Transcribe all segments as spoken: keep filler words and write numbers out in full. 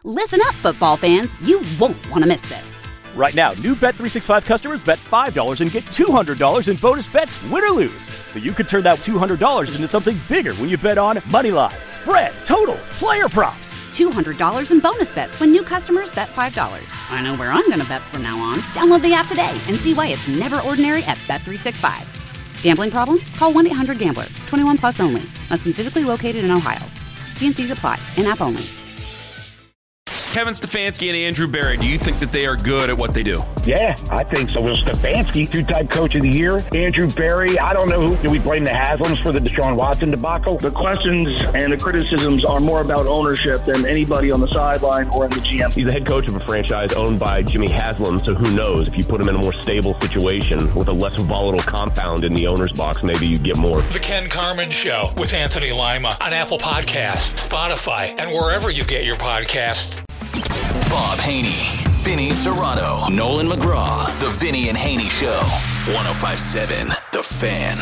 Listen up, football fans. You won't want to miss this. Right now, new Bet three sixty-five customers bet five dollars and get two hundred dollars in bonus bets, win or lose. So you could turn that two hundred dollars into something bigger when you bet on money line, spread, totals, player props. two hundred dollars in bonus bets when new customers bet five dollars. I know where I'm going to bet from now on. Download the app today and see why it's never ordinary at Bet three sixty-five. Gambling problem? Call one eight hundred gambler. twenty-one plus only. Must be physically located in Ohio. T and C's apply. In-app only. Kevin Stefanski and Andrew Berry, do you think that they are good at what they do? Yeah, I think so. Well, Stefanski, two-time coach of the year. Andrew Berry, I don't know who. Do we blame the Haslams for the Deshaun Watson debacle? The questions and the criticisms are more about ownership than anybody on the sideline or in the G M. He's the head coach of a franchise owned by Jimmy Haslam, so who knows? If you put him in a more stable situation with a less volatile compound in the owner's box, maybe you get more. The Ken Carman Show with Anthony Lima on Apple Podcasts, Spotify, and wherever you get your podcasts. Bob Haney, Vinny Serrano, Nolan McGraw, The Vinny and Haney Show, one oh five point seven The Fan.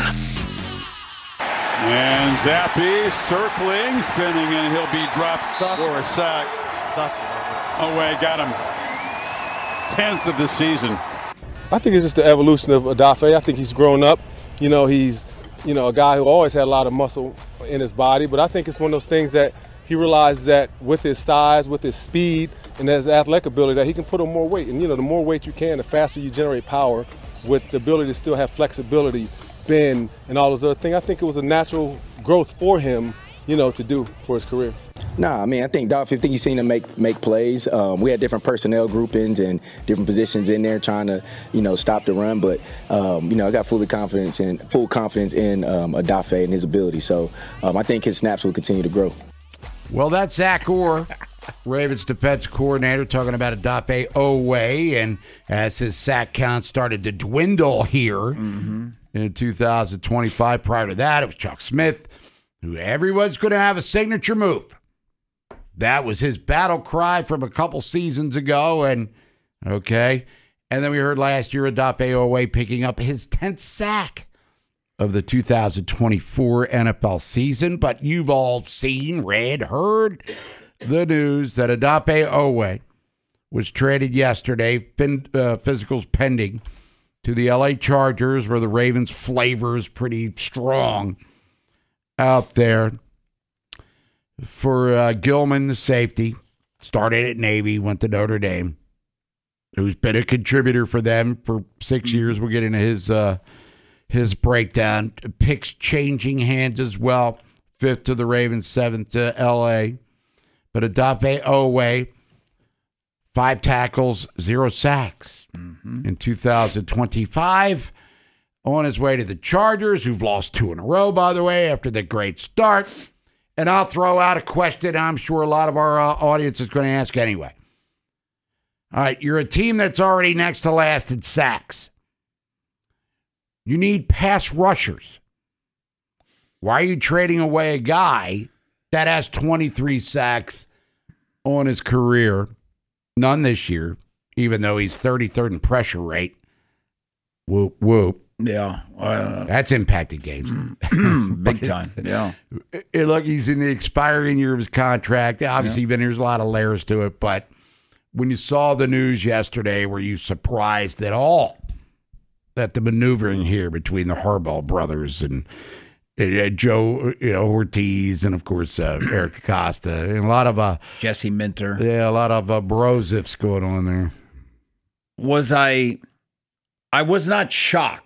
And Zappi circling, spinning, and he'll be dropped for a sack. Away, got him. tenth of the season. I think it's just the evolution of Odafe. I think he's grown up. You know, he's, you know, a guy who always had a lot of muscle in his body, but I think it's one of those things that he realizes that with his size, with his speed, and his athletic ability, that he can put on more weight. And, you know, the more weight you can, the faster you generate power with the ability to still have flexibility, bend, and all those other things. I think it was a natural growth for him, you know, to do for his career. Nah, I mean, I think, Dolph, I think you've seen him make make plays. Um, we had different personnel groupings and different positions in there trying to, you know, stop the run. But, um, you know, I got full confidence in, full confidence in um, Odafe and his ability. So um, I think his snaps will continue to grow. Well, that's Zach Orr, Ravens defense coordinator, talking about Odafe Oweh, and as his sack count started to dwindle here mm-hmm. in two thousand twenty-five. Prior to that, it was Chuck Smith, who everyone's going to have a signature move. That was his battle cry from a couple seasons ago, and okay. And then we heard last year Odafe Oweh picking up his tenth sack of the two thousand twenty-four N F L season. But you've all seen, read, heard the news that Odafe Oweh was traded yesterday, fin- uh, physicals pending, to the L A Chargers, where the Ravens' flavor is pretty strong out there. For uh, Gilman, the safety, started at Navy, went to Notre Dame, who's been a contributor for them for six years. We'll get into his uh, his breakdown. Picks changing hands as well. Fifth to the Ravens, seventh to L A. But Odafe Oweh, five tackles, zero sacks mm-hmm. in two thousand twenty-five. On his way to the Chargers, who've lost two in a row, by the way, after the great start. And I'll throw out a question I'm sure a lot of our uh, audience is going to ask anyway. All right, you're a team that's already next to last in sacks. You need pass rushers. Why are you trading away a guy that has twenty-three sacks on his career? None this year, even though he's thirty-third in pressure rate. Whoop, whoop. Yeah. Uh, That's impacted games. Big time. Yeah. Look, he's in the expiring year of his contract. Obviously, yeah. There's a lot of layers to it. But when you saw the news yesterday, were you surprised at all that the maneuvering here between the Harbaugh brothers and uh, Joe, you know, Ortiz, and of course uh, Eric Acosta, and a lot of uh, Jesse Minter, yeah, a lot of uh, brosifs going on there? Was I? I was not shocked.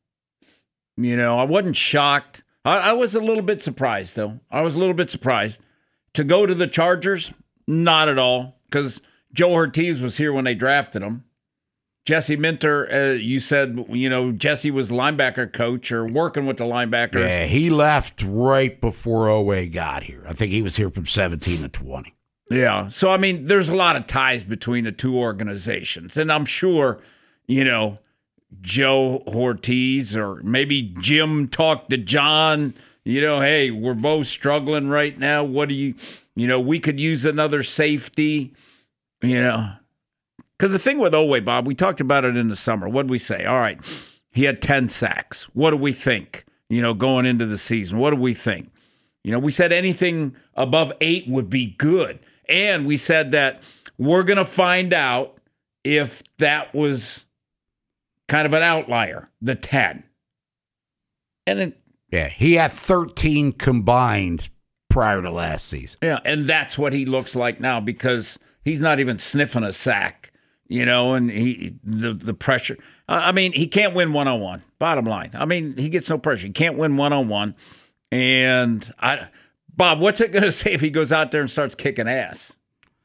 You know, I wasn't shocked. I, I was a little bit surprised, though. I was a little bit surprised to go to the Chargers. Not at all, because Joe Ortiz was here when they drafted him. Jesse Minter, uh, you said, you know, Jesse was linebacker coach or working with the linebackers. Yeah, he left right before Oweh got here. I think he was here from seventeen to twenty. Yeah, so, I mean, there's a lot of ties between the two organizations. And I'm sure, you know, Joe Ortiz or maybe Jim talked to John, you know, hey, we're both struggling right now. What do you, you know, we could use another safety, you know. Because the thing with Oweh, Bob, we talked about it in the summer. What did we say? All right, he had ten sacks. What do we think, you know, going into the season? What do we think? You know, we said anything above eight would be good. and we said that we're going to find out if that was kind of an outlier, the ten. And it, yeah, he had thirteen combined prior to last season. Yeah, and that's what he looks like now because he's not even sniffing a sack, you know, and he the the pressure. I mean, he can't win one-on-one, bottom line. I mean, he gets no pressure. He can't win one-on-one. And, I, Bob, what's it going to say if he goes out there and starts kicking ass?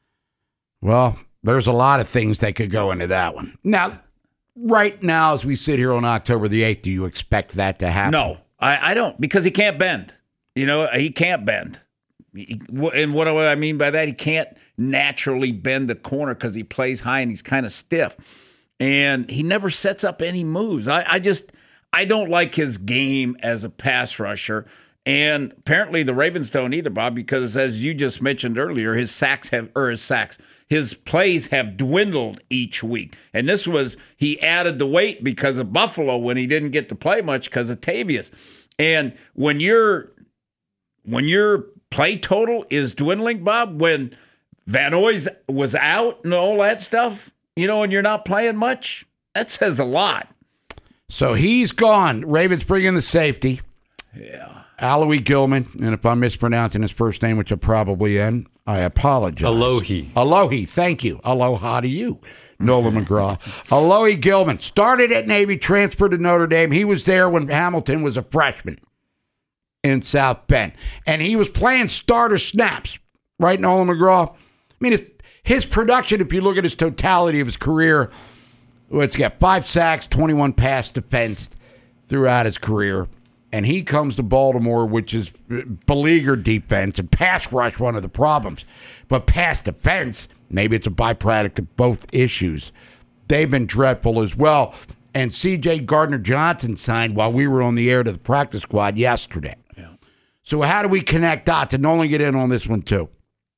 Well, there's a lot of things that could go into that one. Now, right now, as we sit here on October the eighth, do you expect that to happen? No, I, I don't, because he can't bend. You know, he can't bend. He, and what do I mean by that? He can't naturally bend the corner because he plays high and he's kind of stiff. And he never sets up any moves. I, I just, I don't like his game as a pass rusher. And apparently the Ravens don't either, Bob, because as you just mentioned earlier, his sacks have, or his sacks, his plays have dwindled each week. And this was, he added the weight because of Buffalo when he didn't get to play much because of Tavius. And when your, when your play total is dwindling, Bob, when Van Noy was out and all that stuff, you know, and you're not playing much, that says a lot. So he's gone. Ravens bring in the safety. Yeah. Alohi Gilman, and if I'm mispronouncing his first name, which I probably am, I apologize. Alohi. Alohi, thank you. Aloha to you, Nolan McGraw. Alohi Gilman started at Navy, transferred to Notre Dame. He was there when Hamilton was a freshman in South Bend. And he was playing starter snaps, right, Nolan McGraw? I mean, his, his production, if you look at his totality of his career, let's get five sacks, twenty-one pass defense throughout his career. And he comes to Baltimore, which is beleaguered defense and pass rush, one of the problems. But pass defense, maybe it's a byproduct of both issues. They've been dreadful as well. And C J Gardner-Johnson signed while we were on the air to the practice squad yesterday. Yeah. So how do we connect dots? And Nolan get in on this one too.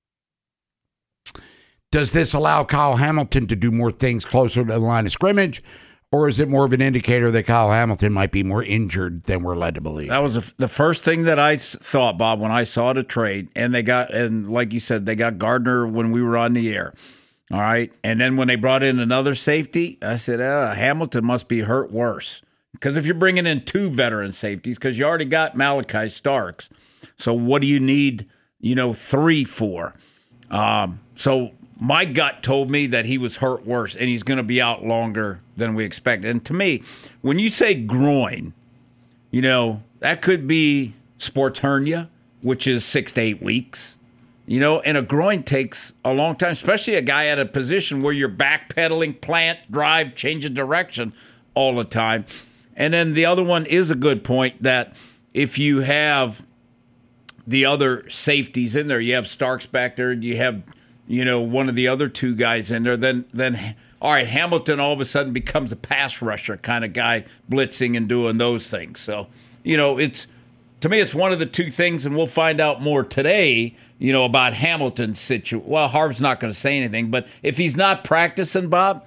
Does this allow Kyle Hamilton to do more things closer to the line of scrimmage? Or is it more of an indicator that Kyle Hamilton might be more injured than we're led to believe? That was the first thing that I thought, Bob, when I saw the trade. And they got, and like you said, they got Gardner when we were on the air. All right. And then when they brought in another safety, I said, uh, Hamilton must be hurt worse. Because if you're bringing in two veteran safeties, because you already got Malachi Starks. So what do you need, you know, three for? Um, so my gut told me that he was hurt worse and he's going to be out longer than we expected. And to me, when you say groin, you know, that could be sports hernia, which is six to eight weeks. You know, and a groin takes a long time, especially a guy at a position where you're backpedaling, plant, drive, changing direction all the time. And then the other one is a good point that if you have the other safeties in there, you have Starks back there, you have, you know, one of the other two guys in there, then, then all right, Hamilton all of a sudden becomes a pass rusher kind of guy, blitzing and doing those things. So, you know, it's, to me, it's one of the two things, and we'll find out more today, you know, about Hamilton's situation. Well, Harv's not going to say anything, but if he's not practicing, Bob,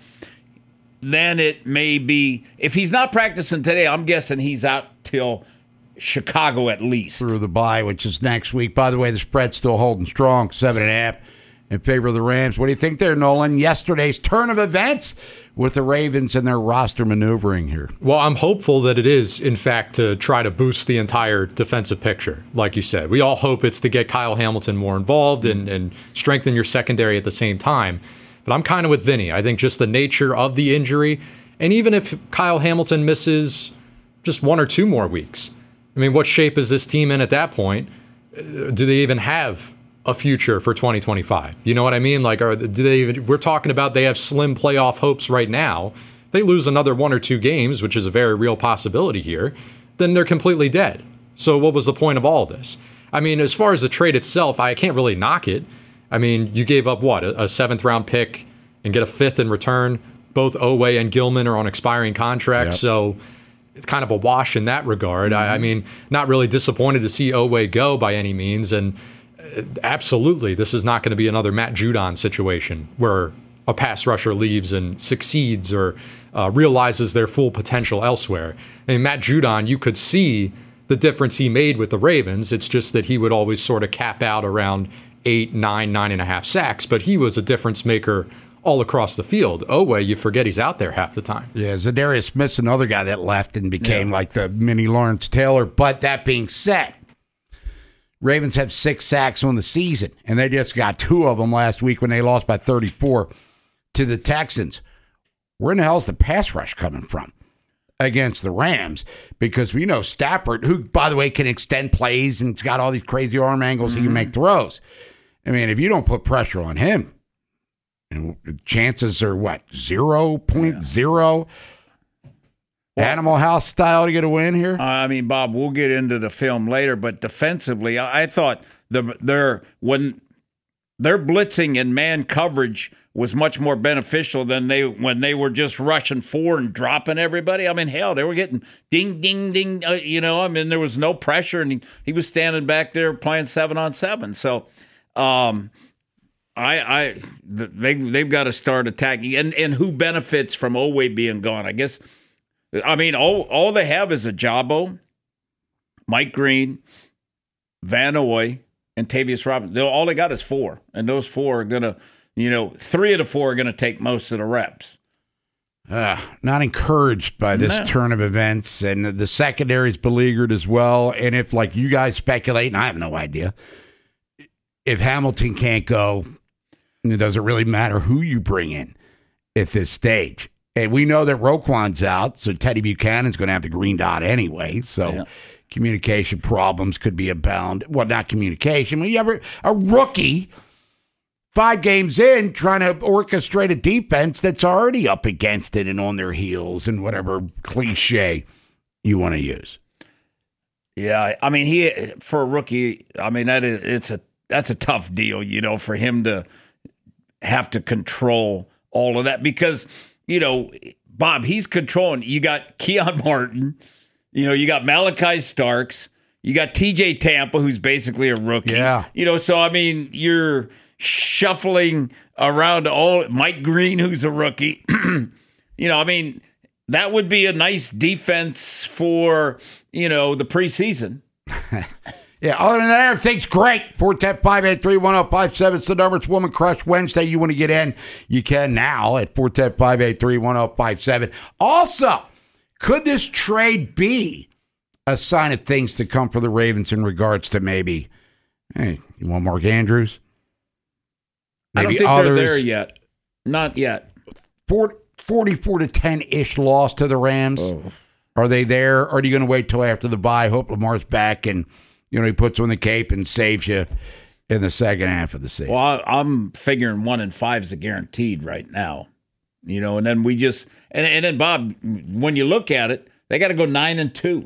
then it may be, if he's not practicing today, I'm guessing he's out till Chicago at least. Through the bye, which is next week. By the way, the spread's still holding strong, seven and a half in favor of the Rams. What do you think there, Nolan? Yesterday's turn of events with the Ravens and their roster maneuvering here. Well, I'm hopeful that it is, in fact, to try to boost the entire defensive picture, like you said. We all hope it's to get Kyle Hamilton more involved and, and strengthen your secondary at the same time. But I'm kind of with Vinny. I think just the nature of the injury, and even if Kyle Hamilton misses just one or two more weeks, I mean, what shape is this team in at that point? Do they even have a future for twenty twenty-five? You know what I mean? Like, are do they even? We're talking about they have slim playoff hopes right now. They lose another one or two games, which is a very real possibility here, then they're completely dead. So what was the point of all of this? I mean, as far as the trade itself, I can't really knock it. I mean, you gave up what, a, a seventh round pick and get a fifth in return. Both Oweh and Gilman are on expiring contracts, yep. So it's kind of a wash in that regard. Mm-hmm. I, I mean, not really disappointed to see Oweh go by any means, and absolutely, this is not going to be another Matt Judon situation where a pass rusher leaves and succeeds or uh, realizes their full potential elsewhere. I mean, Matt Judon, you could see the difference he made with the Ravens. It's just that he would always sort of cap out around eight, nine, nine and a half sacks, but he was a difference maker all across the field. Oweh, you forget he's out there half the time. Yeah, Zadarius Smith's another guy that left and became yeah. like the mini Lawrence Taylor. But that being said, Ravens have six sacks on the season, and they just got two of them last week when they lost by thirty-four to the Texans. Where in the hell is the pass rush coming from against the Rams? Because we know Stafford, who, by the way, can extend plays and he's got all these crazy arm angles, mm-hmm. he can make throws. I mean, if you don't put pressure on him, and chances are, what, zero point zero? Well, Animal House style to get a win here? I mean, Bob, we'll get into the film later, but defensively, I thought the their when their blitzing and man coverage was much more beneficial than they when they were just rushing four and dropping everybody. I mean, hell, they were getting ding, ding, ding. Uh, you know, I mean, there was no pressure, and he, he was standing back there playing seven on seven. So, um, I, I, they they've got to start attacking, and and who benefits from Oweh being gone? I guess. I mean, all all they have is a Jabo, Mike Green, Van Noy, and Tavius Robinson. All they got is four, and those four are gonna, you know, three of the four are gonna take most of the reps. Uh, not encouraged by this no. turn of events, and the, the secondary is beleaguered as well. And if, like you guys speculate, and I have no idea, if Hamilton can't go, it doesn't really matter who you bring in at this stage. And we know that Roquan's out, so Teddy Buchanan's going to have the green dot anyway. So yeah. communication problems could be abound. Well, not communication. When you have a, a rookie five games in trying to orchestrate a defense that's already up against it and on their heels and whatever cliche you want to use. Yeah, I mean, he for a rookie, I mean, that is it's a that's a tough deal, you know, for him to have to control all of that because – you know, Bob, he's controlling. You got Keon Martin. You know, you got Malachi Starks. You got T J Tampa, who's basically a rookie. Yeah. You know, so, I mean, you're shuffling around all Mike Green, who's a rookie. You know, I mean, that would be a nice defense for, you know, the preseason. Yeah, other than that, everything's great. four one zero, five eight three, one zero five seven. It's the number. It's Woman Crush Wednesday. You want to get in, you can now at four one zero, five eight three, one zero five seven. Also, could this trade be a sign of things to come for the Ravens in regards to maybe, hey, you want Mark Andrews? Maybe I don't think others. They're there yet. Not yet. forty-four to ten-ish loss to the Rams. Oh. Are they there? Or are you going to wait till after the bye, hope Lamar's back and you know, he puts on the cape and saves you in the second half of the season? Well, I'm figuring one and five is a guaranteed right now. You know, and then we just and, and then Bob, when you look at it, they got to go nine and two.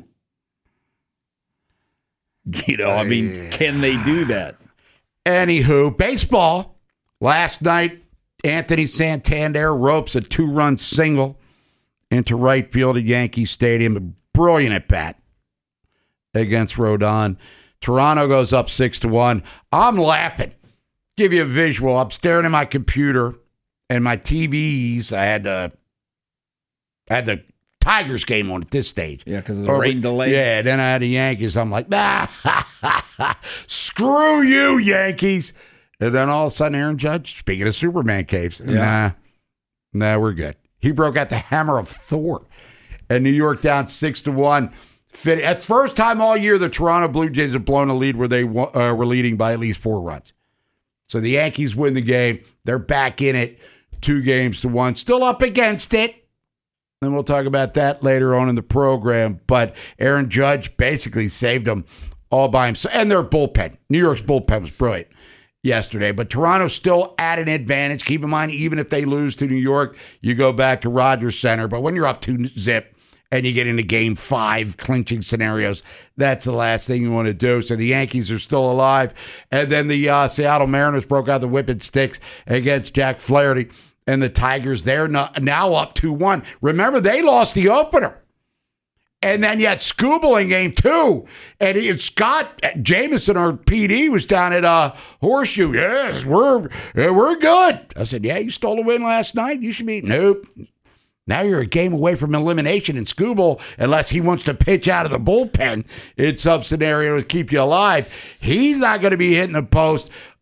You know, I mean, can they do that? Anywho, baseball. Last night, Anthony Santander ropes a two-run single into right field at Yankee Stadium. A brilliant at bat against Rodon. Toronto goes up six to one. I'm laughing. Give you a visual. I'm staring at my computer and my T Vs. I had the I had the Tigers game on at this stage. Yeah, because of the rain delay. Yeah, then I had the Yankees. I'm like, ah, screw you, Yankees. And then all of a sudden, Aaron Judge, speaking of Superman caves, yeah. nah, nah, we're good. He broke out the hammer of Thor. And New York down six to one. At first time all year, the Toronto Blue Jays have blown a lead where they uh, were leading by at least four runs. So the Yankees win the game. They're back in it, two games to one. Still up against it. And we'll talk about that later on in the program. But Aaron Judge basically saved them all by himself. And their bullpen. New York's bullpen was brilliant yesterday. But Toronto's still at an advantage. Keep in mind, even if they lose to New York, you go back to Rogers Center. But when you're up two zip, and you get into game five clinching scenarios, that's the last thing you want to do. So the Yankees are still alive. And then the uh, Seattle Mariners broke out the whipping sticks against Jack Flaherty. And the Tigers, they're now up two one. Remember, they lost the opener. And then you had Skubal in game two. And it's Scott Jameson, our P D, was down at uh, Horseshoe. Yes, we're, we're good. I said, yeah, you stole a win last night? You should be. Nope. Now you're a game away from elimination in Skubal, unless he wants to pitch out of the bullpen in some scenarios to keep you alive. He's not going to be hitting the post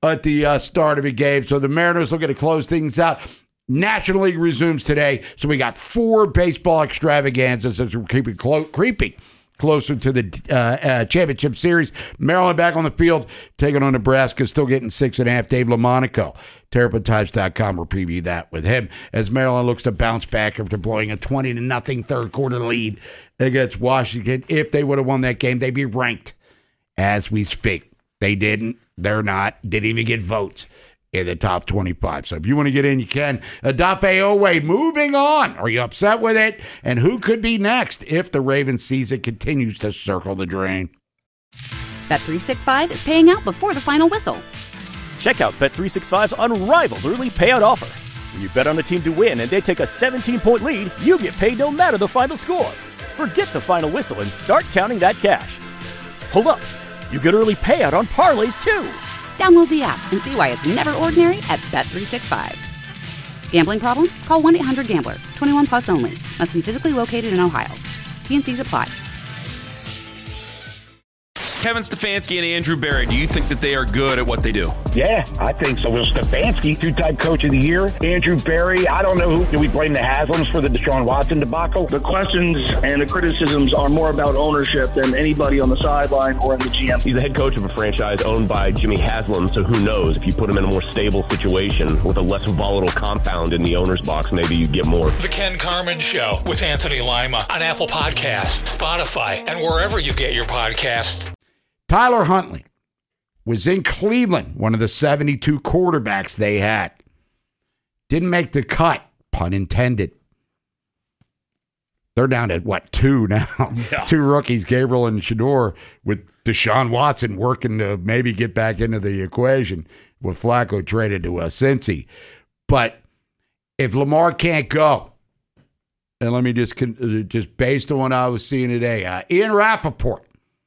at the uh, start of a game. So the Mariners looking to close things out. National League resumes today, so we got four baseball extravaganzas as we're keeping clo- creeping closer to the uh, uh, championship series. Maryland back on the field, taking on Nebraska, still getting six and a half. Dave LaMonaco, Terrapin Times dot com will preview that with him as Maryland looks to bounce back after blowing a twenty to nothing third quarter lead against Washington. If they would have won that game, they'd be ranked as we speak. They didn't. They're not. Didn't even get votes in the top twenty-five. So if you want to get in, you can. Odafe Oweh, moving on. Are you upset with it? And who could be next if the Ravens season continues to circle the drain? Bet three sixty-five is paying out before the final whistle. Check out Bet three sixty-five's unrivaled early payout offer. When you bet on a team to win and they take a seventeen-point lead, you get paid no matter the final score. Forget the final whistle and start counting that cash. Hold up. You get early payout on parlays, too. Download the app and see why it's never ordinary at Bet three sixty-five. Gambling problem? Call one eight hundred gambler. twenty-one plus only. Must be physically located in Ohio. T and C's apply. Kevin Stefanski and Andrew Berry, do you think that they are good at what they do? Yeah, I think so. Will Stefanski, two-time coach of the year. Andrew Berry, I don't know who. Do we blame the Haslams for the Deshaun Watson debacle? The questions and the criticisms are more about ownership than anybody on the sideline or in the G M. He's the head coach of a franchise owned by Jimmy Haslam, so who knows? If you put him in a more stable situation with a less volatile compound in the owner's box, maybe you get more. The Ken Carman Show with Anthony Lima on Apple Podcasts, Spotify, and wherever you get your podcasts. Tyler Huntley was in Cleveland, one of the seventy-two quarterbacks they had. Didn't make the cut, pun intended. They're down at, what, two now? Yeah. Two rookies, Gabriel and Shador, with Deshaun Watson working to maybe get back into the equation with Flacco traded to uh, Cincy. But if Lamar can't go, and let me just, just based on what I was seeing today, uh, Ian Rappaport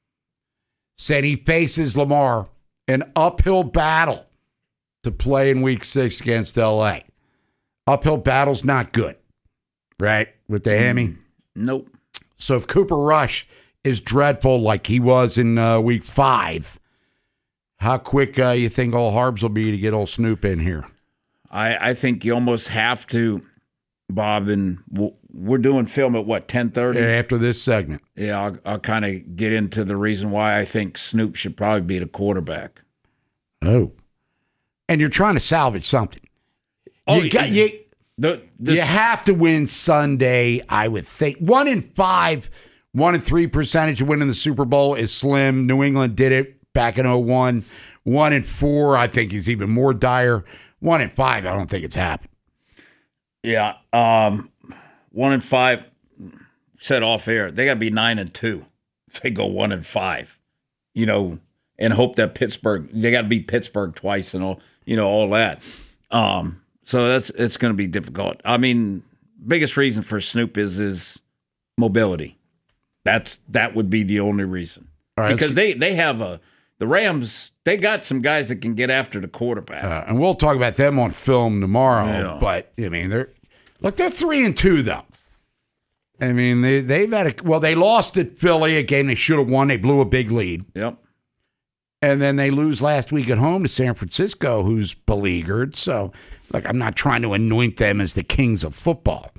said he faces Lamar an uphill battle to play in week six against L A. Uphill battle's not good, right? With the hammy? Nope. So if Cooper Rush is dreadful like he was in uh, week five, how quick uh, you think old Harbs will be to get old Snoop in here? I, I think you almost have to, Bob, and we're doing film at, what, ten thirty? After this segment. Yeah, I'll, I'll kind of get into the reason why I think Snoop should probably be the quarterback. Oh. And you're trying to salvage something. Oh, you got you, the, the, you have to win Sunday, I would think. One in five, one in three percentage of winning the Super Bowl is slim. New England did it back in oh one. One in four, I think, is even more dire. One in five, I don't think it's happened. Yeah, um, one and five. Said off air, they got to be nine and two. If they go one and five, you know, and hope that Pittsburgh. They got to beat Pittsburgh twice and all, you know, all that. Um, so that's it's going to be difficult. I mean, biggest reason for Snoop is his mobility. That's that would be the only reason. All right, because they they have a the Rams. They got some guys that can get after the quarterback, uh, and we'll talk about them on film tomorrow. Yeah. But I mean, they're look, they're three and two though. I mean, they they've had a well, they lost at Philly, a game they should have won. They blew a big lead. Yep. And then they lose last week at home to San Francisco, who's beleaguered. So, like, I'm not trying to anoint them as the kings of football,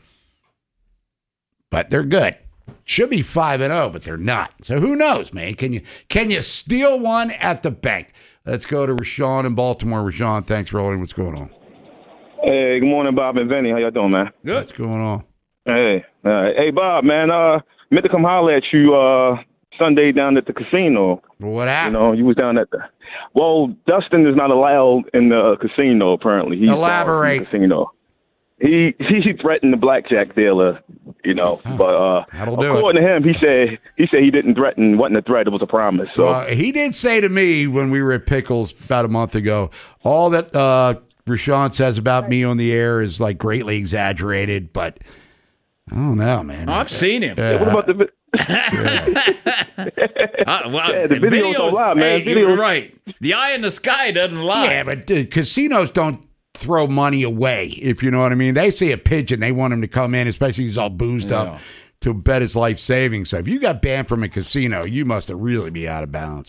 but they're good. Should be five and zero, but they're not. So who knows, man? Can you can you steal one at the bank? Let's go to Rashawn in Baltimore. Rashawn, thanks for holding. What's going on? Hey, good morning, Bob and Vinny. How y'all doing, man? Good. What's going on? Hey, uh, hey, Bob, man. Uh, meant to come holler at you uh, Sunday down at the casino. What happened? You know, you was down at the. Well, Dustin is not allowed in the casino. Apparently, he's elaborate. In the casino. He he threatened the blackjack dealer. You know, oh, but uh, according to him, he said he said he didn't threaten. Wasn't a threat. It was a promise. So well, he did say to me when we were at Pickles about a month ago, all that uh, Rashawn says about me on the air is like greatly exaggerated, but. I don't know, man. Oh, I've seen him. Yeah, what about the? uh, well, yeah, the videos, videos don't lie, man. Hey, you're right. The eye in the sky doesn't lie. Yeah, but uh, casinos don't throw money away, if you know what I mean. They see a pigeon, they want him to come in, especially if he's all boozed yeah. up, to bet his life savings. So if you got banned from a casino, you must have really be out of balance.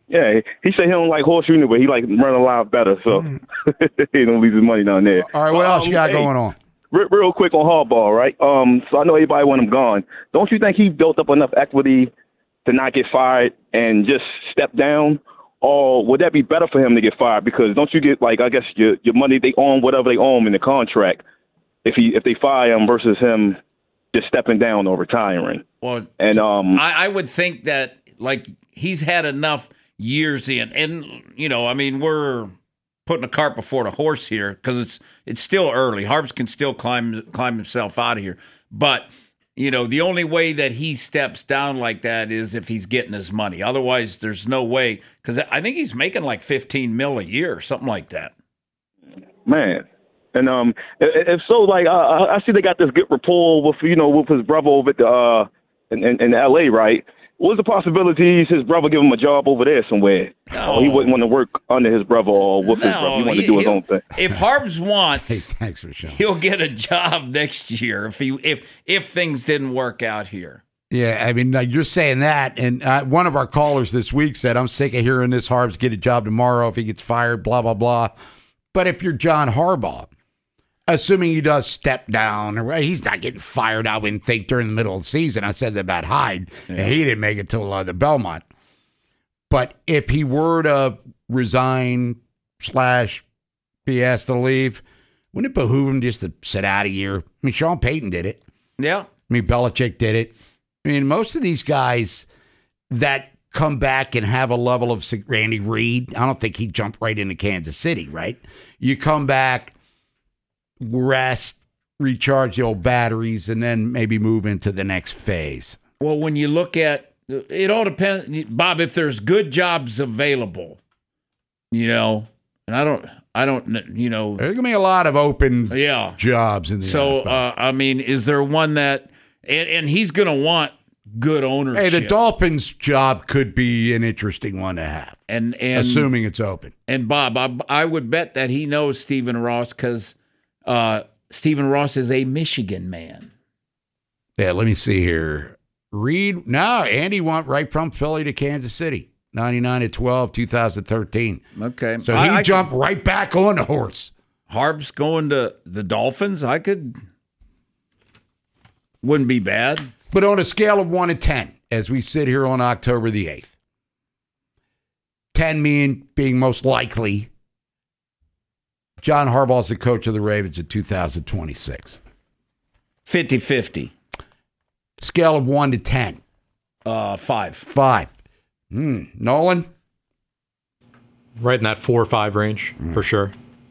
Yeah, he said he don't like horseshoe, but he like run a lot better, so he don't leave his money down there. All right, what else um, you got hey, going on? Real, real quick on Harbaugh, right? Um, so I know everybody want him gone. Don't you think he built up enough equity to not get fired and just step down? Or would that be better for him to get fired? Because don't you get, like, I guess your your money, they own whatever they own in the contract if he if they fire him versus him just stepping down or retiring? Well, and um, I, I would think that, like, he's had enough years in, and you know, I mean, we're putting a cart before the horse here because it's it's still early. Harbs can still climb climb himself out of here, but you know, the only way that he steps down like that is if he's getting his money. Otherwise, there's no way, because I think he's making like fifteen mil a year, something like that. Man, and um, if, if so, like I, I see they got this good rapport with you know with his brother over at the uh in, in, in L A, right? What's the possibilities his brother give him a job over there somewhere? No. Or he wouldn't want to work under his brother or with his No, brother. He wanted he- to do his he'll- own thing. If Harbs wants, Hey, thanks for showing. he'll get a job next year if he if if things didn't work out here. Yeah, I mean, uh, you're saying that, and uh, one of our callers this week said, I'm sick of hearing this Harbs get a job tomorrow if he gets fired, blah, blah, blah. But if you're John Harbaugh, assuming he does step down, right, he's not getting fired, I wouldn't think, during the middle of the season. I said that about Hyde, and he didn't make it till uh, the Belmont. But if he were to resign slash be asked to leave, wouldn't it behoove him just to sit out a year? I mean, Sean Payton did it. Yeah. I mean, Belichick did it. I mean, most of these guys that come back and have a level of Randy Reed, I don't think he'd jump right into Kansas City, right? You come back, rest, recharge the old batteries, and then maybe move into the next phase. Well, when you look at it, all depends, Bob. If there's good jobs available, you know, and I don't, I don't, you know, There's gonna be a lot of open yeah. jobs in the So, N F L. uh, I mean, is there one that, and, and he's going to want good ownership. Hey, the Dolphins' job could be an interesting one to have, and, and assuming it's open. And Bob, I, I would bet that he knows Stephen Ross because uh, Stephen Ross is a Michigan man. Yeah, let me see here. Reed, no, Andy went right from Philly to Kansas City, ninety-nine to twelve, two thousand thirteen. Okay. So he I, I jumped could, right back on the horse. Harbs going to the Dolphins, I could, wouldn't be bad. But on a scale of one to ten, as we sit here on October the eighth, ten mean being most likely, John Harbaugh is the coach of the Ravens in two thousand twenty-six. fifty-fifty. Scale of one to ten. Uh, five. Five. Hmm. Nolan? Right in that four or five range, Mm. for sure.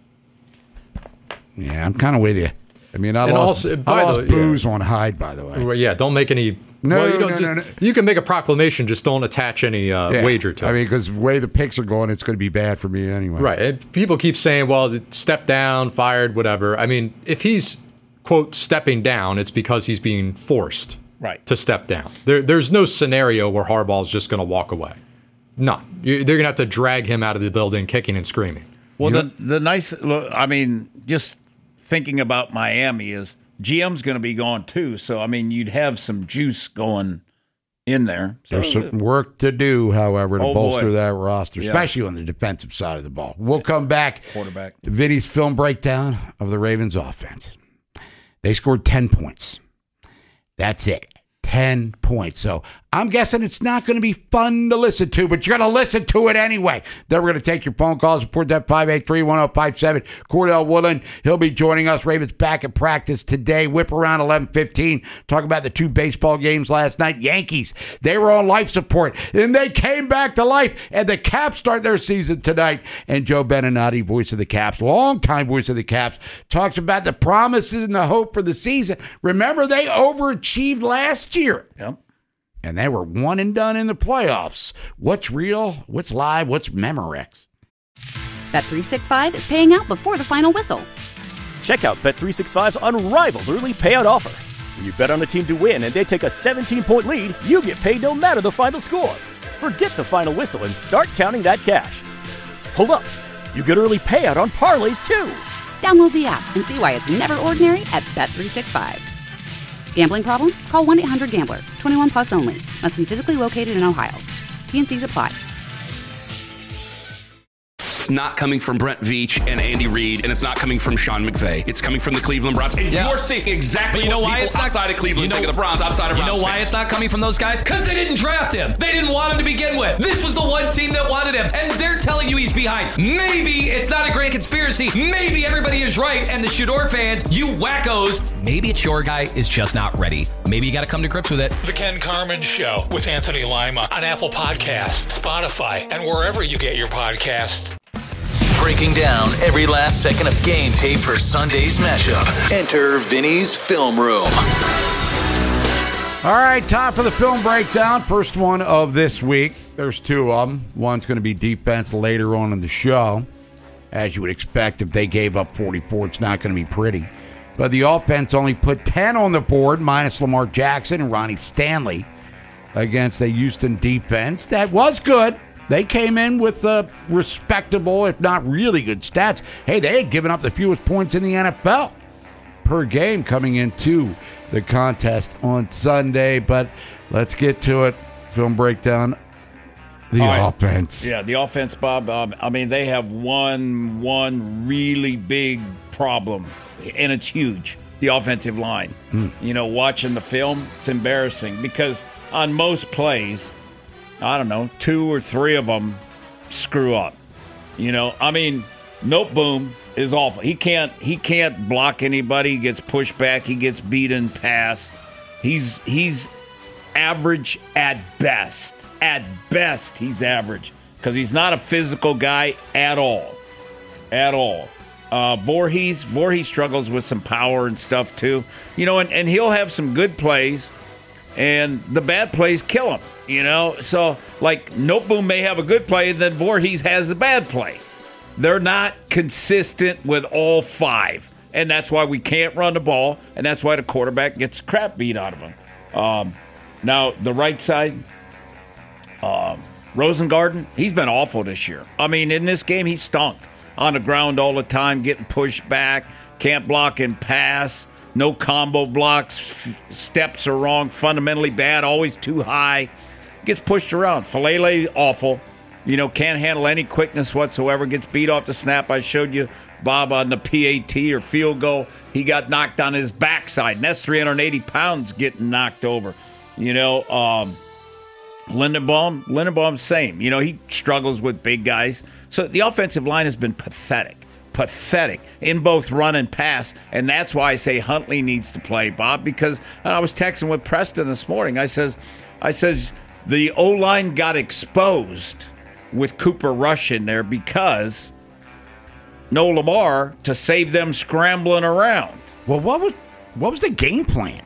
Yeah, I'm kind of with you. I mean, I And lost, also, I by lost the- booze on Hyde, by the way. Well, yeah, don't make any. No, well, you don't no, just, no, no. You can make a proclamation, just don't attach any uh, Yeah. wager to it. I mean, because the way the picks are going, it's going to be bad for me anyway. Right. And people keep saying, well, step down, fired, whatever. I mean, if he's, quote, stepping down, it's because he's being forced right. to step down. There, there's no scenario where Harbaugh's just going to walk away. None. You, they're going to have to drag him out of the building kicking and screaming. Well, You the the nice, look, I mean, just thinking about Miami is G M's going to be gone too. So, I mean, you'd have some juice going in there. So, There's some work to do, however, to Oh, bolster boy. that roster, Yeah. especially on the defensive side of the ball. We'll come back. Quarterback. to Vinny's film breakdown of the Ravens offense. They scored ten points. That's it. ten points. So I'm guessing it's not going to be fun to listen to, but you're going to listen to it anyway. Then we're going to take your phone calls. Report that five eight three, one oh five seven. Cordell Woodland, he'll be joining us. Ravens back at practice today. Whip around eleven fifteen. Talk about the two baseball games last night. Yankees, they were on life support. Then they came back to life, and the Caps start their season tonight. And Joe Beninati, voice of the Caps, longtime voice of the Caps, talks about the promises and the hope for the season. Remember, they overachieved last year. Yep. And they were one and done in the playoffs. What's real? What's live? What's Memorex? Bet three sixty-five is paying out before the final whistle. Check out Bet three sixty-five's unrivaled early payout offer. When you bet on a team to win and they take a seventeen-point lead, you get paid no matter the final score. Forget the final whistle and start counting that cash. Hold up. You get early payout on parlays, too. Download the app and see why it's never ordinary at Bet three sixty-five. Gambling problem? Call one eight hundred gambler. twenty-one plus only. Must be physically located in Ohio. T N Cs apply. it's not coming from Brent Veach and Andy Reid, and it's not coming from Sean McVay. It's coming from the Cleveland Browns. And yeah. you're seeing exactly you know what why people it's not, outside of Cleveland you know, think of the Browns, outside of You Browns know why fans. it's not coming from those guys? Because they didn't draft him. They didn't want him to begin with. This was the one team that wanted him, and they're telling you he's behind. Maybe it's not a grand conspiracy. Maybe everybody is right, and the Shador fans, you wackos, maybe it's your guy is just not ready. Maybe you got to come to grips with it. The Ken Carman Show with Anthony Lima on Apple Podcasts, Spotify, and wherever you get your podcasts. Breaking down every last second of game tape for Sunday's matchup. Enter Vinny's Film Room. All right, time for the film breakdown. First one of this week. There's two of them. One's going to be defense later on in the show. As you would expect, if they gave up forty-four, it's not going to be pretty. But the offense only put ten on the board, minus Lamar Jackson and Ronnie Stanley, against a Houston defense that was good. They came in with uh, respectable, if not really good stats. Hey, they had given up the fewest points in the N F L per game coming into the contest on Sunday. But let's get to it. Film breakdown. The All right. offense. Yeah, the offense, Bob. Um, I mean, they have one one really big problem, and it's huge. The offensive line. Mm. You know, watching the film, it's embarrassing because on most plays, I don't know, two or three of them screw up. You know, I mean, Noteboom is awful. He can't he can't block anybody. He gets pushed back. He gets beaten pass. He's he's average at best. At best, he's average because he's not a physical guy at all. At all. Uh, Voorhees, Voorhees struggles with some power and stuff too. You know, and, and he'll have some good plays, and the bad plays kill him. You know, so like Noteboom may have a good play, and then Voorhees has a bad play. They're not consistent with all five, and that's why we can't run the ball, and that's why the quarterback gets crap beat out of him. Um, now, the right side, um, Rosengarten, he's been awful this year. I mean, in this game, he stunk on the ground all the time, getting pushed back, can't block and pass, no combo blocks, f- steps are wrong, fundamentally bad, always too high, gets pushed around. Falele, awful. You know, can't handle any quickness whatsoever. Gets beat off the snap. I showed you, Bob, on the P A T or field goal. He got knocked on his backside, and that's three hundred eighty pounds getting knocked over. You know, um, Lindenbaum, Lindenbaum, same. You know, he struggles with big guys. So the offensive line has been pathetic, pathetic in both run and pass, and that's why I say Huntley needs to play, Bob, because and I was texting with Preston this morning. I says, I says the O-line got exposed with Cooper Rush in there because no Lamar to save them scrambling around. Well, what was what was the game plan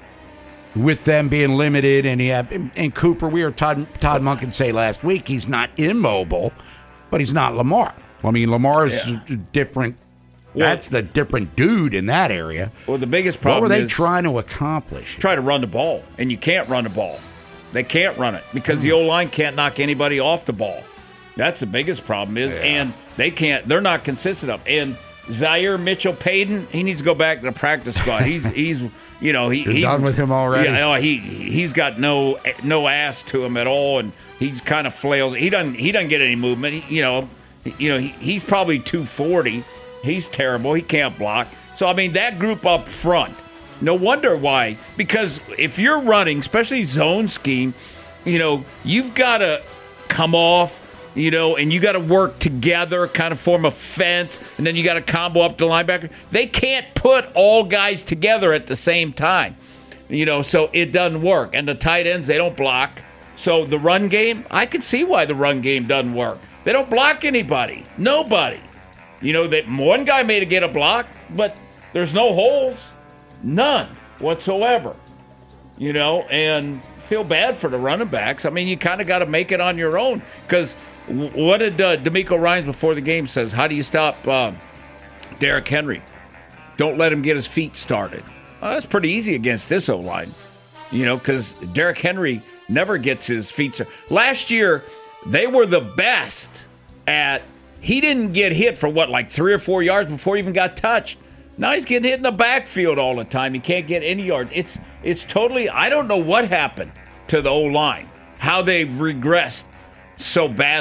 with them being limited? And he had, and Cooper, we heard Todd Todd Monken say last week he's not immobile, but he's not Lamar. I mean, Lamar is yeah. different. Well, that's the different dude in that area. Well, the biggest problem what were they is trying to accomplish? Try to run the ball, and you can't run the ball. They can't run it because the O-line can't knock anybody off the ball. That's the biggest problem is, yeah. and they can't. They're not consistent enough. And Zaire Mitchell Payton, he needs to go back to the practice squad. He's he's you know he You're he, done with him already. Yeah, no, he he's got no no ass to him at all, and he's kind of flails. He doesn't he doesn't get any movement. He, you know, you know he, he's probably two forty. He's terrible. He can't block. So I mean that group up front. No wonder why. Because if you're running, especially zone scheme, you know, you've got to come off, you know, and you got to work together, kind of form a fence, and then you got to combo up the linebacker. They can't put all guys together at the same time, you know, so it doesn't work. And the tight ends, they don't block. So the run game, I can see why the run game doesn't work. They don't block anybody. Nobody. You know, that one guy may get a block, but there's no holes. None whatsoever, you know, and feel bad for the running backs. I mean, you kind of got to make it on your own because w- what did uh, D'Amico Ryans before the game says? How do you stop uh, Derrick Henry? Don't let him get his feet started. Well, that's pretty easy against this O-line, you know, because Derrick Henry never gets his feet started. Last year, they were the best at, he didn't get hit for what, like three or four yards before he even got touched. Now he's getting hit in the backfield all the time. He can't get any yards. It's it's totally, I don't know what happened to the O-line, how they regressed so badly.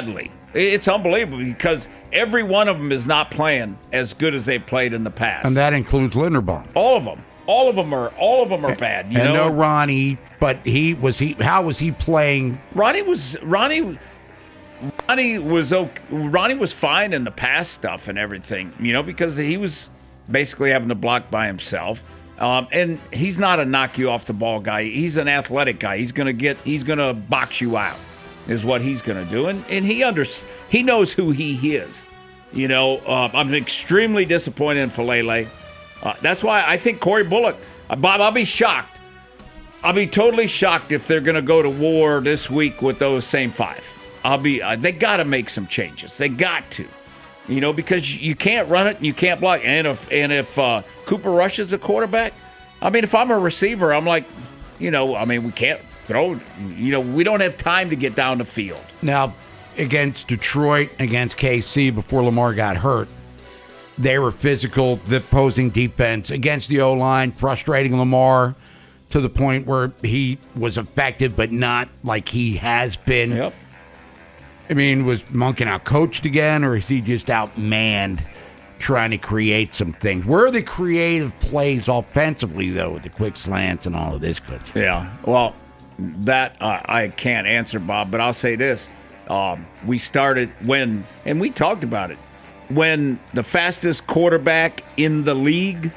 It's unbelievable because every one of them is not playing as good as they played in the past. And that includes Linderbaum. All of them. All of them are all of them are bad. You and know? no Ronnie, but he was he. How was he playing? Ronnie was Ronnie. Ronnie was okay. Ronnie was fine in the pass stuff and everything, you know, because he was basically having to block by himself. Um, and he's not a knock you off the ball guy. He's an athletic guy. He's gonna get. He's gonna box you out. Is what he's going to do, and and he under he knows who he is. You know, uh, I'm extremely disappointed in Falele. Uh, that's why I think Corey Bullock, uh, Bob, I'll be shocked. I'll be totally shocked if they're going to go to war this week with those same five. I'll be. Uh, they got to make some changes. They got to, you know, because you can't run it and you can't block. And if and if uh, Cooper Rush is a quarterback, I mean, if I'm a receiver, I'm like, you know, I mean, we can't. Throw, you know, we don't have time to get down the field. Now, against Detroit, against K C, before Lamar got hurt, they were physical, the opposing defense against the O-line, frustrating Lamar to the point where he was effective, but not like he has been. Yep. I mean, was Monken out coached again, or is he just outmanned trying to create some things? Where are the creative plays offensively, though, with the quick slants and all of this good stuff? Yeah, well, that uh, I can't answer, Bob, but I'll say this. Um, we started when, and we talked about it, when the fastest quarterback in the league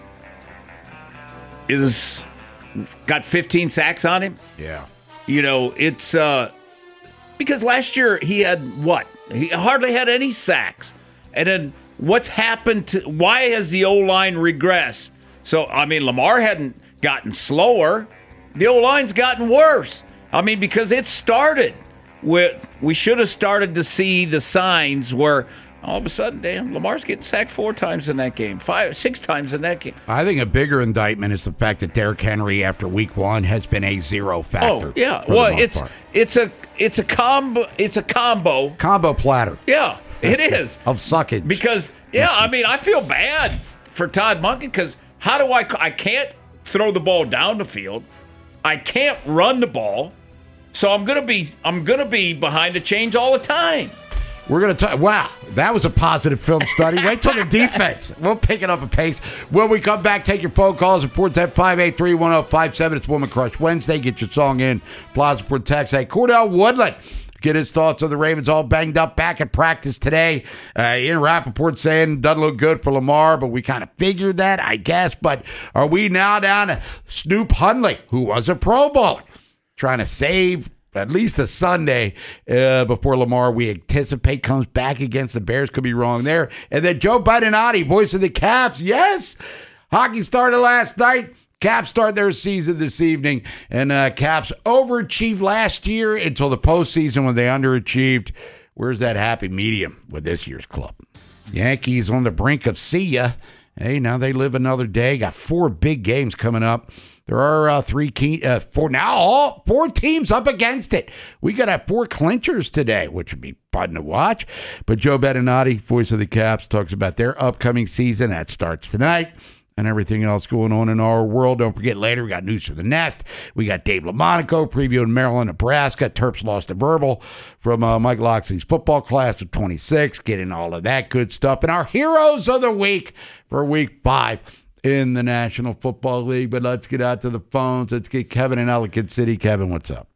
is got fifteen sacks on him. Yeah. You know, it's uh, because last year he had what? He hardly had any sacks. And then what's happened to, why has the O-line regressed? So, I mean, Lamar hadn't gotten slower. The O-line's gotten worse. I mean, because it started with, we should have started to see the signs where all of a sudden, damn, Lamar's getting sacked four times in that game, five, six times in that game. I think a bigger indictment is the fact that Derrick Henry, after week one, has been a zero factor. Oh, yeah. Well, it's part. it's a it's a combo it's a combo combo platter. Yeah, it is of suckage. Because yeah, I mean, I feel bad for Todd Monken because how do I I can't throw the ball down the field. I can't run the ball, so I'm gonna be I'm gonna be behind the chains all the time. We're gonna talk. Wow, that was a positive film study. Wait till the defense. We'll pick it up a pace. When we come back, take your phone calls at four one zero, five eight three, one zero five seven. It's Woman Crush Wednesday. Get your song in. Plaza Port text. Hey, Cordell Woodland. Get his thoughts on the Ravens all banged up back at practice today. Uh, Ian Rappaport saying doesn't look good for Lamar, but we kind of figured that, I guess. But are we now down to Snoop Hundley, who was a Pro Bowler, trying to save at least a Sunday uh, before Lamar, we anticipate, comes back against the Bears? Could be wrong there. And then Joe Badinati, voice of the Caps. Yes, hockey started last night. Caps start their season this evening, and uh, Caps overachieved last year until the postseason when they underachieved. Where's that happy medium with this year's club? Yankees on the brink of see ya. Hey, now they live another day. Got four big games coming up. There are uh, three key, uh, four now. All four teams up against it. We got to have four clinchers today, which would be fun to watch. But Joe Badinati, voice of the Caps, talks about their upcoming season that starts tonight. And everything else going on in our world. Don't forget, later we got news for the Nest. We got Dave LaMonaco previewing Maryland, Nebraska. Terps lost a verbal from uh, Mike Loxley's football class of twenty-six. Getting all of that good stuff. And our heroes of the week for week five in the National Football League. But let's get out to the phones. Let's get Kevin in Ellicott City. Kevin, what's up?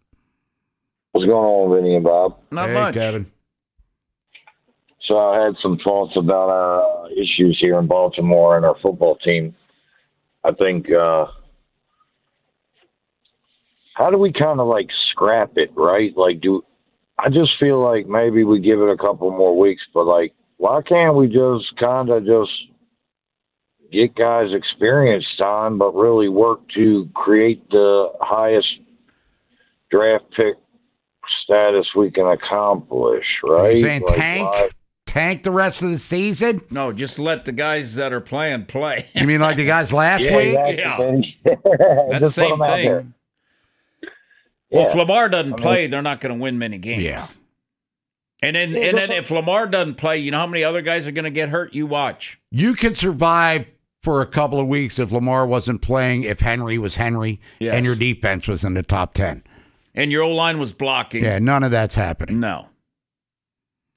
What's going on, Vinny and Bob? Not hey, much. Kevin. So I had some thoughts about our issues here in Baltimore and our football team. I think, uh, how do we kind of like scrap it, right? Like, do I just feel like maybe we give it a couple more weeks, but like, why can't we just kind of just get guys experience time, but really work to create the highest draft pick status we can accomplish, right? Are you saying like, tank? why? Tank the rest of the season? No, just let the guys that are playing play. You mean like the guys last Yeah, week? exactly. Yeah. That's the Just put same them out there. thing. Well, Yeah. if Lamar doesn't I mean- play, they're not going to win many games. Yeah. And then, and then if Lamar doesn't play, you know how many other guys are going to get hurt? You watch. You could survive for a couple of weeks if Lamar wasn't playing, if Henry was Henry, Yes. and your defense was in the top ten. And your O-line was blocking. Yeah, none of that's happening. No.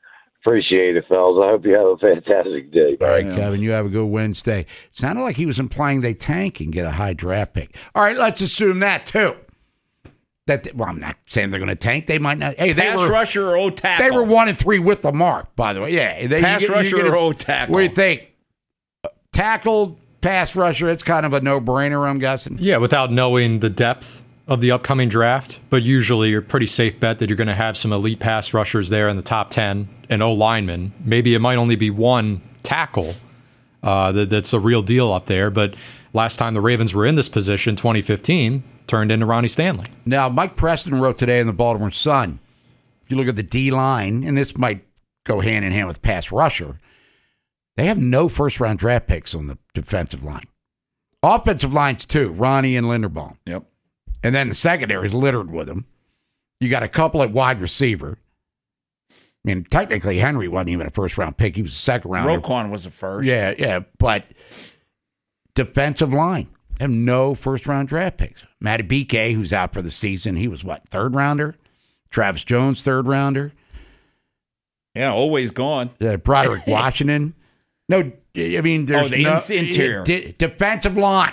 Appreciate it, fellas. I hope you have a fantastic day. All right, Kevin, you have a good Wednesday. Sounded like he was implying they tank and get a high draft pick. All right, let's assume that, too. That well, I'm not saying they're going to tank. They might not. Hey, they Pass were, rusher or O tackle? They were one and three with Lamar, by the way. Yeah. They, pass you get, rusher you get a, or O tackle? What do you think? Tackle, pass rusher, it's kind of a no-brainer, I'm guessing. Yeah, without knowing the depth of the upcoming draft, but usually you're a pretty safe bet that you're going to have some elite pass rushers there in the top ten and O linemen. Maybe it might only be one tackle uh, that, that's a real deal up there, but last time the Ravens were in this position, twenty fifteen, turned into Ronnie Stanley. Now, Mike Preston wrote today in the Baltimore Sun, if you look at the D-line, and this might go hand in hand with pass rusher, they have no first-round draft picks on the defensive line. Offensive lines, too, Ronnie and Linderbaum. Yep. And then the secondary is littered with them. You got a couple at wide receiver. I mean, technically, Henry wasn't even a first-round pick. He was a second-rounder. Roquan was a first. Yeah, yeah, but defensive line, they have no first-round draft picks. Matty B K, who's out for the season, he was, what, third-rounder? Travis Jones, third-rounder. Yeah, always gone. Uh, Broderick Washington. No, I mean, there's oh, the no interior. D- defensive line.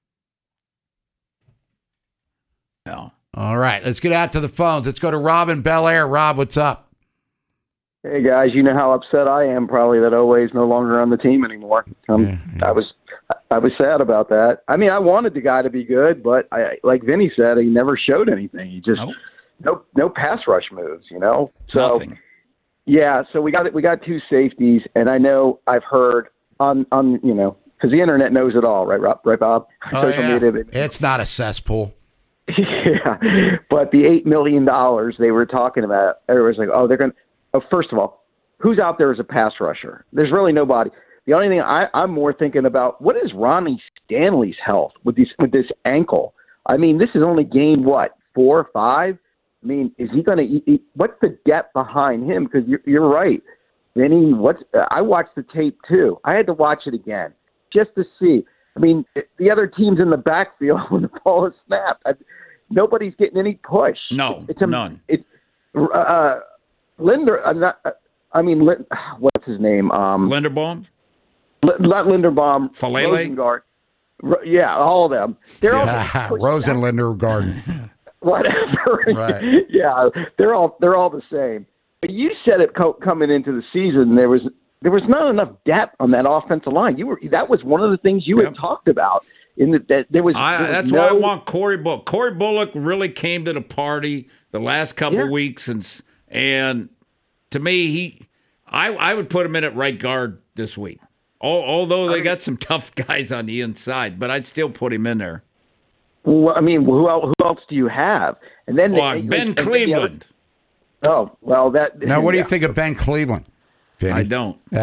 No. All right, let's get out to the phones. Let's go to Rob in Bel Air. Rob, what's up? Hey, guys, you know how upset I am probably that Oweh's no longer on the team anymore. Um, yeah, yeah. I was I was sad about that. I mean, I wanted the guy to be good, but I, like Vinny said, he never showed anything. He just, nope. no no pass rush moves, you know? So, Nothing. Yeah, so we got we got two safeties, and I know I've heard on, on you know, because the internet knows it all, right, Rob? Right, Bob? Oh, Social yeah. media. It's not a cesspool. Yeah, but the eight million dollars they were talking about, everybody's like, oh, they're going to, oh, first of all, who's out there as a pass rusher? There's really nobody. The only thing I, I'm more thinking about, what is Ronnie Stanley's health with these with this ankle? I mean, this is only game, what, four or five? I mean, is he going to – what's the depth behind him? Because you're, you're right. Vinny, what's, uh, I watched the tape too. I had to watch it again just to see. I mean, the other team's in the backfield when the ball is snapped. I, nobody's getting any push. No, it's a, none. It's uh, Linder. I'm not. I mean, Lind, what's his name? Um, Linderbaum. L- not Linderbaum. Falele. Rosengard. R- yeah, all of them. They're yeah, all Rosenlinder Garden. Whatever. Right. Yeah, they're all they're all the same. But you said it co- coming into the season. There was. There was not enough depth on that offensive line. You were that was one of the things you yep. had talked about. In the, that there was, I, there was that's no, why I want Corey Bullock. Corey Bullock really came to the party the last couple yeah. weeks, and and to me, he I I would put him in at right guard this week. All, although they I mean, got some tough guys on the inside, but I'd still put him in there. Well, I mean, who else, who else do you have? And then oh, they, Ben like, Cleveland. Other, oh well, that now. What yeah. do you think of Ben Cleveland? Vinny? I don't. well,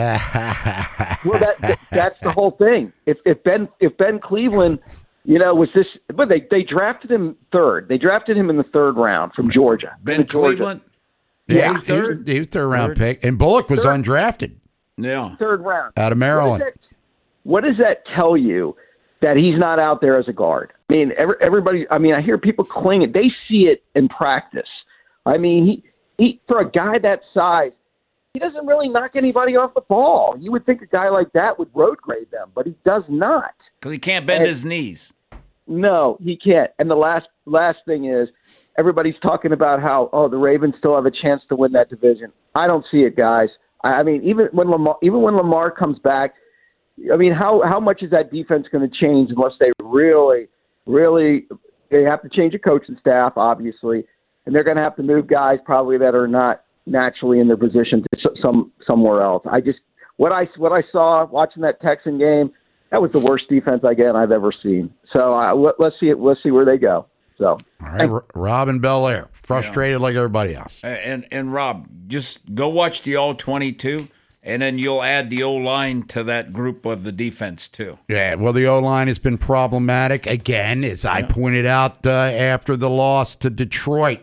that, that that's the whole thing. If if Ben if Ben Cleveland, you know, was this? But they they drafted him third. They drafted him in the third round from Georgia. Ben Cleveland. Yeah, yeah. He, was, third? he was third round third. pick, and Bullock was third. undrafted. Yeah, third round out of Maryland. What does, that, what does that tell you that he's not out there as a guard? I mean, every, everybody. I mean, I hear people clinging. They see it in practice. I mean, he he for a guy that size. He doesn't really knock anybody off the ball. You would think a guy like that would road grade them, but he does not. Because he can't bend and, his knees. No, he can't. And the last last thing is, everybody's talking about how, oh, the Ravens still have a chance to win that division. I don't see it, guys. I, I mean, even when Lamar, even when Lamar comes back, I mean, how how much is that defense going to change unless they really, really, they have to change a coaching staff, obviously, and they're going to have to move guys probably that are not naturally in their position to some somewhere else. I just what I what I saw watching that Texan game, that was the worst defense again I've ever seen. So uh, let, let's see it. Let's see where they go. So, all right, R- Rob in Bel Air, frustrated yeah. like everybody else. And and Rob, just go watch the all twenty-two, and then you'll add the O line to that group of the defense too. Yeah, well, the O line has been problematic again, as yeah. I pointed out uh, after the loss to Detroit.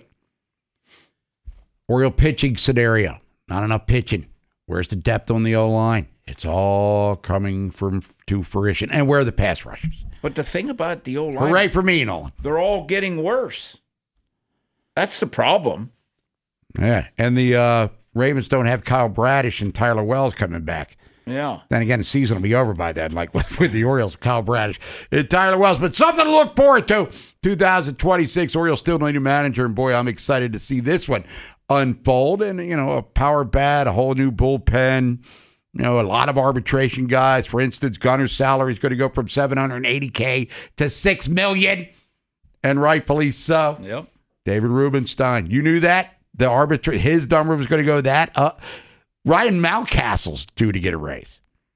Oriole pitching scenario. Not enough pitching. Where's the depth on the O-line? It's all coming from to fruition. And where are the pass rushers? But the thing about the O-line... Hooray for me, Nolan. They're all getting worse. That's the problem. Yeah. And the uh, Ravens don't have Kyle Bradish and Tyler Wells coming back. Yeah. Then again, the season will be over by then, like with, with the Orioles, Kyle Bradish and Tyler Wells. But something to look forward to. two thousand twenty-six, Orioles still no new manager, and boy, I'm excited to see this one unfold. And, you know, a power bat, a whole new bullpen, you know, a lot of arbitration guys. For instance, Gunner's salary is going to go from seven hundred eighty thousand to six million dollars, and rightfully so. Yep. David Rubenstein, you knew that? The arbitra- his number was going to go that up. Ryan Mountcastle's due to get a raise.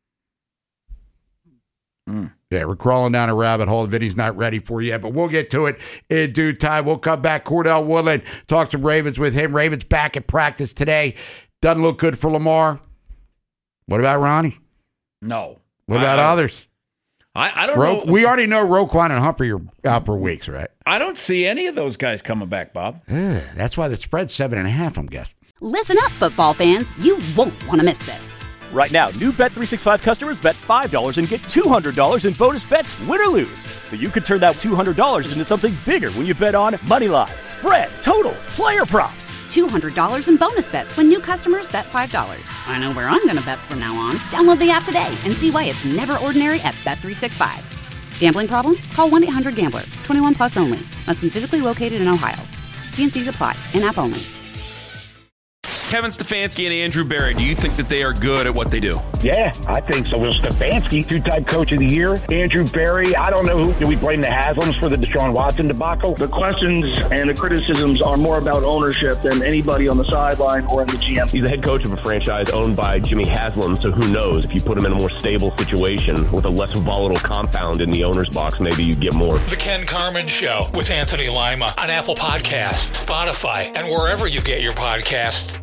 Mm. Yeah, we're crawling down a rabbit hole. Vinny's not ready for you yet, but we'll get to it in due time. We'll come back. Cordell Woodland, talk some Ravens with him. Ravens back at practice today. Doesn't look good for Lamar. What about Ronnie? No. What about I, others? I, I don't Ro- know. We already know Roquan and Humphrey are out for weeks, right? I don't see any of those guys coming back, Bob. Ugh, that's why the spread's seven and a half, I'm guessing. Listen up, football fans. You won't want to miss this. Right now, new Bet three sixty-five customers bet five dollars and get two hundred dollars in bonus bets, win or lose. So you could turn that two hundred dollars into something bigger when you bet on Moneyline, spread, totals, player props. two hundred dollars in bonus bets when new customers bet five dollars. I know where I'm going to bet from now on. Download the app today and see why it's never ordinary at Bet three sixty-five. Gambling problem? Call one eight hundred gambler. twenty-one plus only. Must be physically located in Ohio. T and C's apply. In-app only. Kevin Stefanski and Andrew Berry, do you think that they are good at what they do? Yeah, I think so. Will Stefanski, two-time coach of the year. Andrew Berry, I don't know who. Do we blame the Haslams for the Deshaun Watson debacle? The questions and the criticisms are more about ownership than anybody on the sideline or in the G M. He's the head coach of a franchise owned by Jimmy Haslam, so who knows? If you put him in a more stable situation with a less volatile compound in the owner's box, maybe you get more. The Ken Carman Show with Anthony Lima on Apple Podcasts, Spotify, and wherever you get your podcasts.